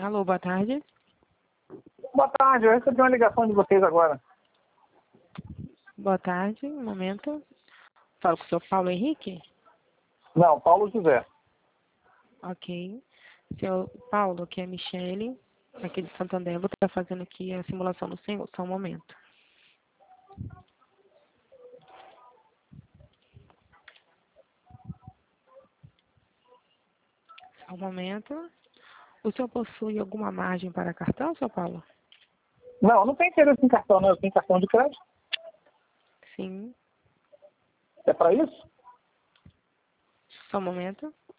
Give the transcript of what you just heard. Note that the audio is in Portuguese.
Alô, boa tarde. Boa tarde, eu recebi uma ligação de vocês agora. Boa tarde, um momento. Falo com o senhor Paulo Henrique? Não, Paulo José. Ok. Seu Paulo, aqui é a Michele, aqui de Santander. Vou estar fazendo aqui a simulação do senhor, só um momento. Só um momento. O senhor possui alguma margem para cartão, seu Paulo? Não tem interesse em cartão, não. Eu tenho cartão de crédito. Sim. É para isso? Só um momento.